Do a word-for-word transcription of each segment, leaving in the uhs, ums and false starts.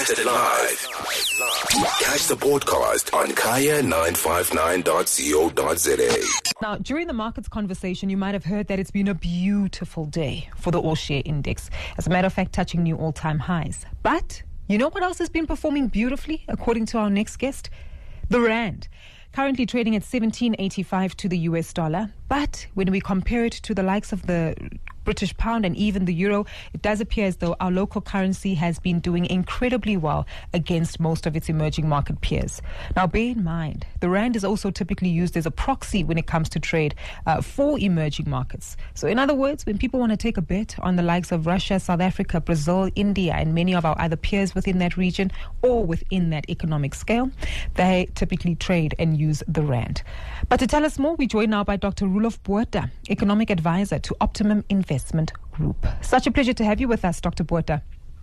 broadcasted live. Catch the podcast on kaya nine five nine dot co dot za. Now, during the markets conversation, you might have heard that it's been a beautiful day for the all-share index. As a matter of fact, touching new all-time highs. But you know what else has been performing beautifully, according to our next guest? The Rand. Currently trading at seventeen eighty-five to the U S dollar. But when we compare it to the likes of the British pound and even the euro, it does appear as though our local currency has been doing incredibly well against most of its emerging market peers. Now, bear in mind, the Rand is also typically used as a proxy when it comes to trade uh, for emerging markets. So in other words, when people want to take a bet on the likes of Russia, South Africa, Brazil, India, and many of our other peers within that region or within that economic scale, they typically trade and use the Rand. But to tell us more, we join now by Doctor Roelof Botha, Economic Advisor to Optimum Investment Group. Such a pleasure to have you with us, Doctor Botha.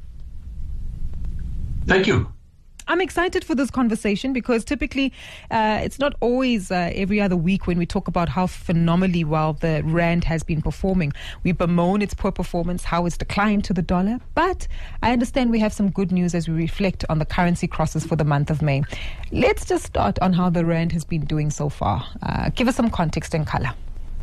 Thank you. I'm excited for this conversation because typically uh, it's not always uh, every other week when we talk about how phenomenally well the Rand has been performing. We bemoan its poor performance, how it's declined to the dollar. But I understand we have some good news as we reflect on the currency crosses for the month of May. Let's just start on how the Rand has been doing so far. Uh, give us some context and color.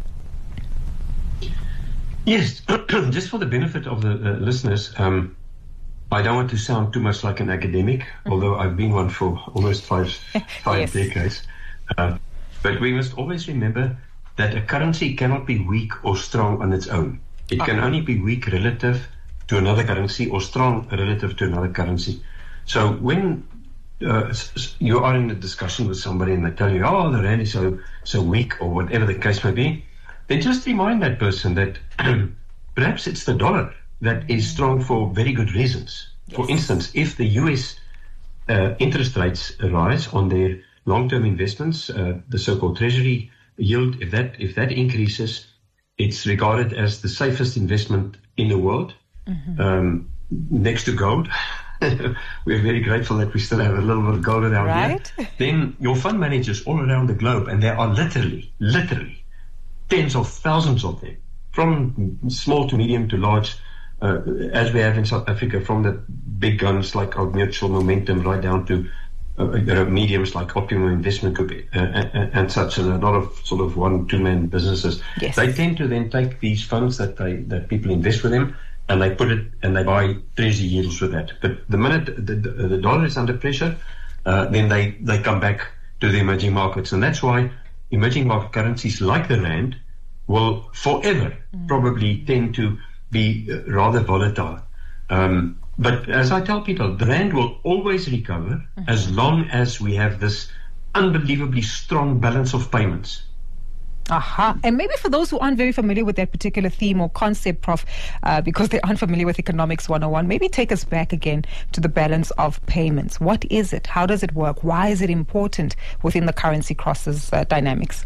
Yes, just for the benefit of the uh, listeners, um, I don't want to sound too much like an academic, although I've been one for almost five five yes. decades. Uh, but we must always remember that a currency cannot be weak or strong on its own. It can only be weak relative to another currency or strong relative to another currency. So when uh, you are in a discussion with somebody and they tell you, oh, the Rand is so, so weak or whatever the case may be, then just remind that person that perhaps it's the dollar that is strong for very good reasons. Yes. For instance, if the U S uh, interest rates rise on their long-term investments, uh, the so-called treasury yield, if that if that increases, it's regarded as the safest investment in the world, mm-hmm. um, next to gold. We're very grateful that we still have a little bit of gold around right? here. Then your fund managers all around the globe, and there are literally, literally tens of thousands of them, from small to medium to large, Uh, as we have in South Africa, from the big guns like Old Mutual, Momentum, right down to uh, uh, mediums like Optimum Investment Group uh, and, and such, and a lot of sort of one, two-man businesses. Yes. They tend to then take these funds that they that people invest with them, and they put it and they buy treasury yields with that. But the minute the, the, the dollar is under pressure, uh, then they, they come back to the emerging markets, and that's why emerging market currencies like the Rand will forever mm. probably tend to be rather volatile. Um, but as I tell people, the Rand will always recover mm-hmm. as long as we have this unbelievably strong balance of payments. Aha. And maybe for those who aren't very familiar with that particular theme or concept, Prof, uh, because they aren't familiar with Economics one oh one, maybe take us back again to the balance of payments. What is it? How does it work? Why is it important within the currency crosses uh, dynamics?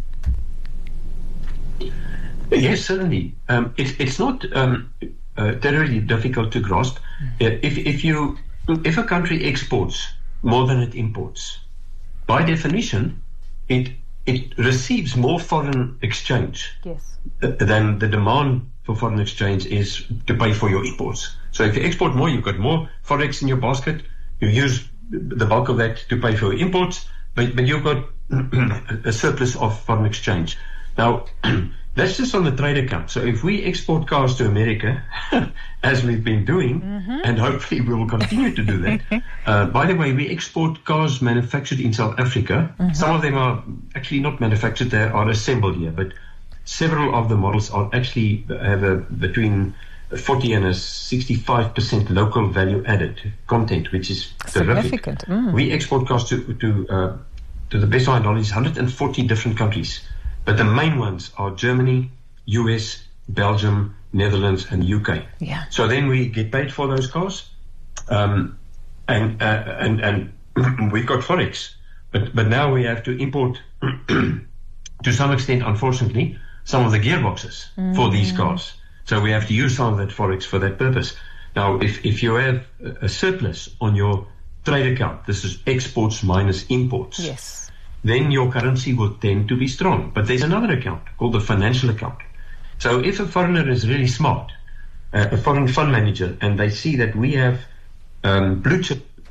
Yes, certainly. Um, it, it's not um, uh, terribly difficult to grasp. Mm-hmm. Uh, if, if you, if a country exports more than it imports, by definition, it it receives more foreign exchange yes. uh, than the demand for foreign exchange is to pay for your imports. So if you export more, you've got more forex in your basket. You use the bulk of that to pay for your imports, but, but you've got a surplus of foreign exchange. Now, that's just on the trade account. So if we export cars to America, as we've been doing, mm-hmm. and hopefully we will continue to do that. uh, by the way, we export cars manufactured in South Africa. Mm-hmm. Some of them are actually not manufactured, they are assembled here, but several of the models are actually have a between forty and a sixty-five percent local value added content, which is significant. Terrific. Mm. We export cars to, to, uh, to the best of my knowledge, one hundred forty different countries. But the main ones are Germany, U S, Belgium, Netherlands, and U K. Yeah. So then we get paid for those cars, um, and, uh, and and we've got forex. But but now we have to import, to some extent, unfortunately, some of the gearboxes mm. for these cars. So we have to use some of that forex for that purpose. Now, if if you have a surplus on your trade account, this is exports minus imports. Yes. Then your currency will tend to be strong. But there's another account called the financial account. So if a foreigner is really smart, uh, a foreign fund manager, and they see that we have um, blue chip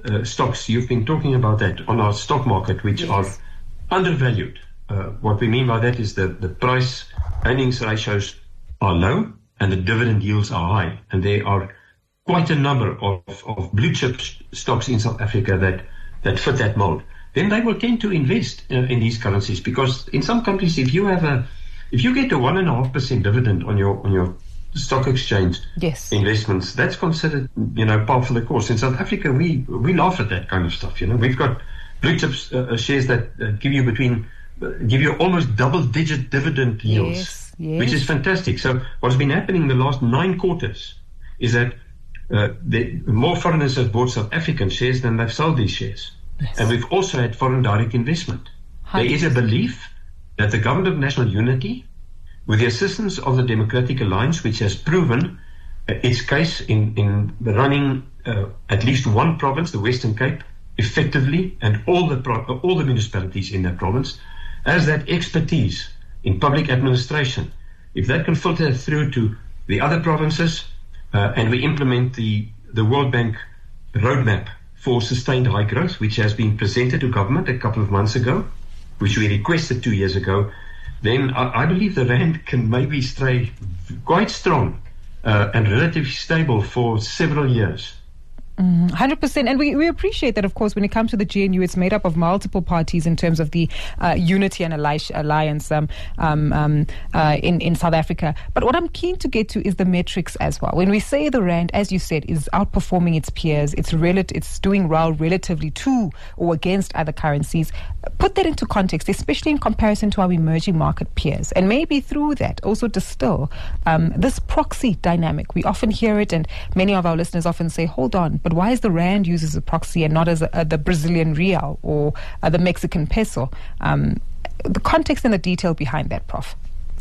uh, stocks, you've been talking about that on our stock market, which yes. are undervalued. Uh, what we mean by that is that the price earnings ratios are low and the dividend yields are high. And there are quite a number of, of blue chip stocks in South Africa that, that fit that mold. Then they will tend to invest uh, in these currencies, because in some countries, if you have a, if you get a one and a half percent dividend on your on your stock exchange yes. investments, that's considered, you know, par for the course. In South Africa, we we laugh at that kind of stuff. You know, we've got blue chip uh, shares that uh, give you between uh, give you almost double digit dividend yields, yes. Yes. which is fantastic. So what's been happening in the last nine quarters is that uh, the more foreigners have bought South African shares than they've sold these shares. Yes. And we've also had foreign direct investment. There is a belief that the Government of National Unity, with the assistance of the Democratic Alliance, which has proven uh, its case in, in running uh, at least one province, the Western Cape, effectively, and all the pro- all the municipalities in that province, has that expertise in public administration. If that can filter through to the other provinces, uh, and we implement the, the World Bank roadmap for sustained high growth, which has been presented to government a couple of months ago, which we requested two years ago, then I, I believe the rand can maybe stay quite strong uh, and relatively stable for several years. one hundred percent. And we, we appreciate that, of course, when it comes to the G N U, it's made up of multiple parties in terms of the uh, unity and alliance um, um, um, uh, in, in South Africa. But what I'm keen to get to is the metrics as well. When we say the rand, as you said, is outperforming its peers, it's, rel- it's doing well relatively to or against other currencies, put that into context, especially in comparison to our emerging market peers. And maybe through that also distill um, this proxy dynamic. We often hear it, and many of our listeners often say, hold on, but why is the rand used as a proxy and not as a, uh, the Brazilian real or uh, the Mexican peso? Um, the context and the detail behind that, Professor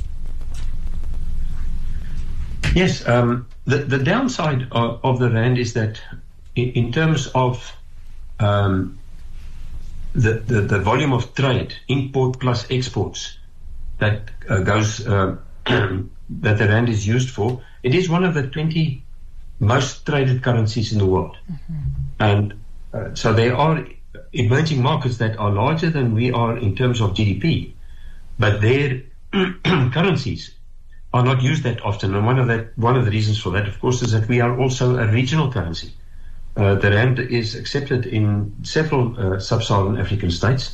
Yes, um, the, the downside of, of the rand is that in, in terms of um, the, the, the volume of trade, import plus exports, that uh, goes uh, that the rand is used for, it is one of the twenty most traded currencies in the world. Mm-hmm. And uh, so there are emerging markets that are larger than we are in terms of G D P, but their currencies are not used that often. And one of that, one of the reasons for that, of course, is that we are also a regional currency. Uh, the rand is accepted in several uh, sub-Saharan African states.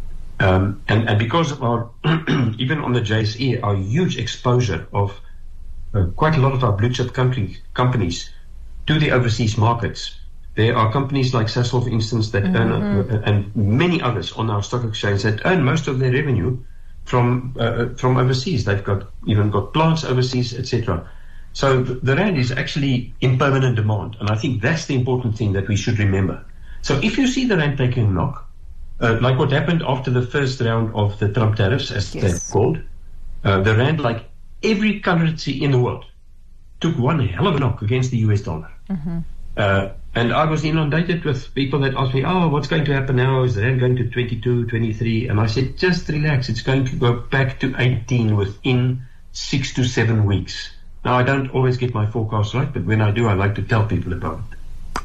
Um, and, and because of our, even on the J S E, our huge exposure of uh, quite a lot of our blue chip company, companies to the overseas markets. There are companies like Sasol, for instance, that mm-hmm. earn, uh, and many others on our stock exchange that earn most of their revenue from uh, from overseas. They've got even got plants overseas, et cetera. So the, the rand is actually in permanent demand, and I think that's the important thing that we should remember. So if you see the rand taking a knock, uh, like what happened after the first round of the Trump tariffs, as yes. they're called, uh, the rand, like every currency in the world, took one hell of a knock against the U S dollar. Mm-hmm. Uh, and I was inundated with people that asked me, oh, what's going to happen now? Is the rand going to twenty-two, twenty-three? And I said, just relax. It's going to go back to eighteen within six to seven weeks. Now, I don't always get my forecasts right, but when I do, I like to tell people about it.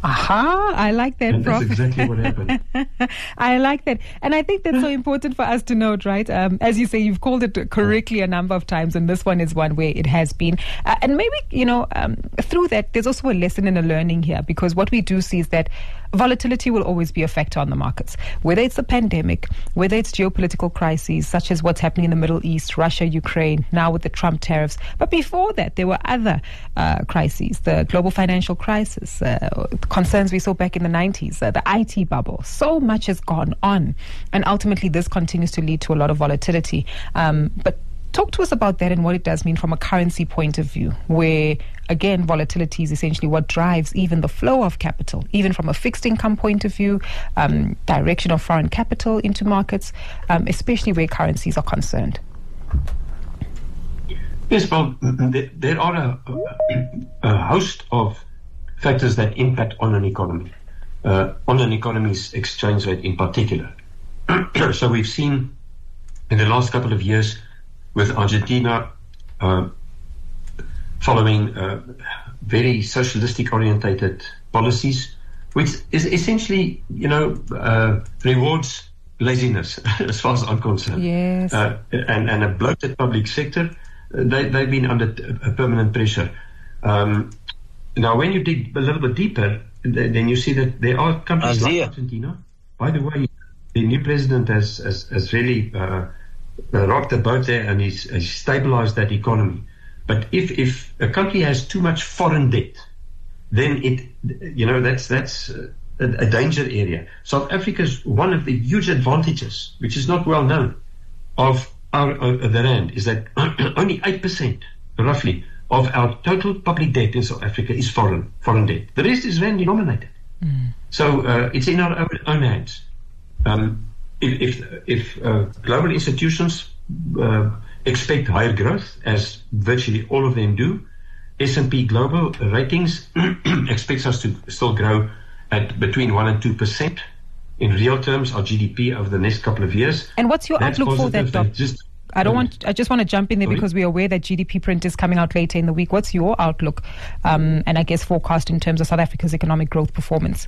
Aha, I like that, and Prof. That's exactly what happened. I like that. And I think that's so important for us to note, right? Um, as you say, you've called it correctly a number of times, and this one is one where it has been. Uh, and maybe, you know, um, through that, there's also a lesson and a learning here, because what we do see is that volatility will always be a factor on the markets, whether it's the pandemic, whether it's geopolitical crises, such as what's happening in the Middle East, Russia, Ukraine, now with the Trump tariffs. But before that, there were other uh, crises, the global financial crisis, uh, concerns we saw back in the nineties, uh, the I T bubble. So much has gone on. And ultimately, this continues to lead to a lot of volatility. Um, but talk to us about that and what it does mean from a currency point of view, where, again, volatility is essentially what drives even the flow of capital, even from a fixed income point of view, um, direction of foreign capital into markets, um, especially where currencies are concerned. Yes, well, there are a, a host of factors that impact on an economy, uh, on an economy's exchange rate in particular. So we've seen in the last couple of years with Argentina uh, following uh, very socialistic orientated policies, which is essentially, you know, uh, rewards laziness, as far as I'm concerned. Yes. Uh, and, and a bloated public sector, they, they've been under t- a permanent pressure. Um, now, when you dig a little bit deeper, th- then you see that there are countries Azia. like Argentina. By the way, the new president has, has, has really uh, rocked the boat there, and he's, he's stabilized that economy. But if, if a country has too much foreign debt, then it, you know, that's that's a, a danger area. South Africa is one of the huge advantages, which is not well known, of our uh, the rand, is that only eight percent, roughly, of our total public debt in South Africa is foreign foreign debt. The rest is rand denominated. Mm. So uh, it's in our own, own hands. Um, if if, if uh, global institutions uh, expect higher growth, as virtually all of them do, S and P Global ratings expects us to still grow at between one and two percent in real terms, our G D P over the next couple of years. And what's your That's outlook for that, Doc? Just, I don't want. I just want to jump in there Sorry? because we're aware that G D P print is coming out later in the week. What's your outlook, um, and I guess forecast in terms of South Africa's economic growth performance?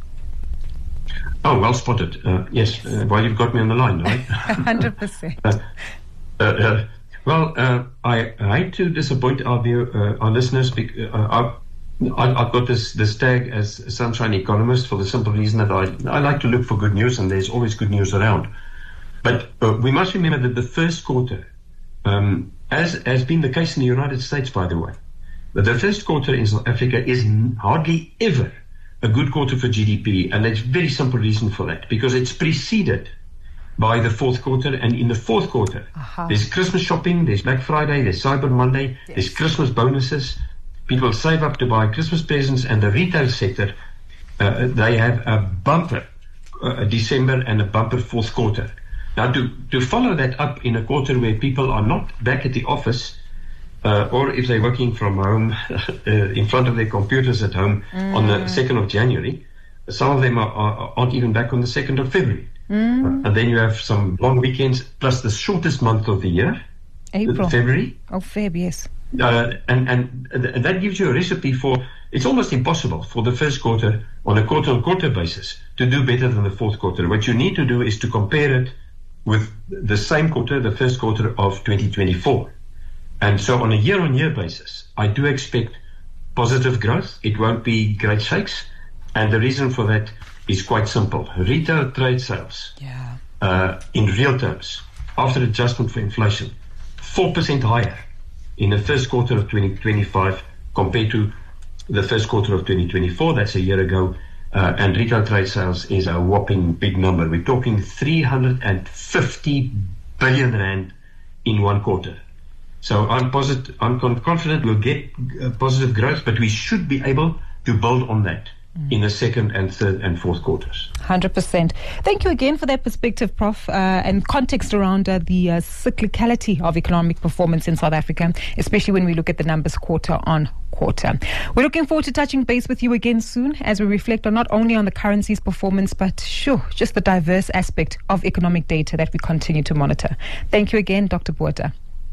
Oh, well spotted. Uh, yes, uh, well, you've got me on the line, right? one hundred percent. uh, uh, uh, well, uh, I, I hate to disappoint our view, uh, our listeners. Because, uh, I've, I've got this, this tag as a Sunshine Economist for the simple reason that I, I like to look for good news, and there's always good news around. But uh, we must remember that the first quarter, um, as has been the case in the United States, by the way, but the first quarter in South Africa is n- hardly ever a good quarter for G D P, and there's a very simple reason for that, because it's preceded by the fourth quarter, and in the fourth quarter, uh-huh. there's Christmas shopping, there's Black Friday, there's Cyber Monday, yes. there's Christmas bonuses. People save up to buy Christmas presents, and the retail sector, uh, they have a bumper uh, December and a bumper fourth quarter. Now, to, to follow that up in a quarter where people are not back at the office, uh, or if they're working from home uh, in front of their computers at home mm. on the second of January, some of them are, are, aren't even back on the second of February. Mm. Uh, and then you have some long weekends, plus the shortest month of the year, April. February. Oh, Feb, yes. Uh, and, and, and that gives you a recipe for, it's almost impossible for the first quarter on a quarter-on-quarter basis to do better than the fourth quarter. What you need to do is to compare it with the same quarter, the first quarter of twenty twenty-four. And so on a year-on-year basis, I do expect positive growth. It won't be great shakes. And the reason for that is quite simple. Retail trade sales, yeah. uh, in real terms, after adjustment for inflation, four percent higher in the first quarter of twenty twenty-five compared to the first quarter of twenty twenty-four. That's a year ago. Uh, and retail trade sales is a whopping big number. We're talking three hundred fifty billion rand in one quarter. So I'm positive, I'm confident we'll get uh, positive growth, but we should be able to build on that mm. in the second and third and fourth quarters. one hundred percent. Thank you again for that perspective, Professor uh, and context around uh, the uh, cyclicality of economic performance in South Africa, especially when we look at the numbers quarter on quarter. We're looking forward to touching base with you again soon as we reflect on not only on the currency's performance, but sure, just the diverse aspect of economic data that we continue to monitor. Thank you again, Doctor Botha.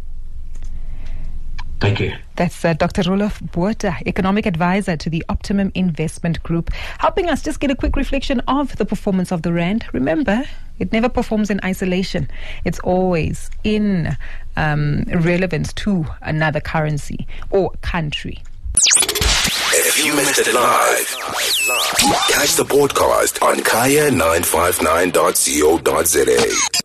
Thank you. That's uh, Doctor Roelof Botha, Economic Advisor to the Optimum Investment Group, helping us just get a quick reflection of the performance of the Rand. Remember, it never performs in isolation. It's always in um, relevance to another currency or country. If you missed it live, catch the podcast on kaya nine five nine dot co dot za.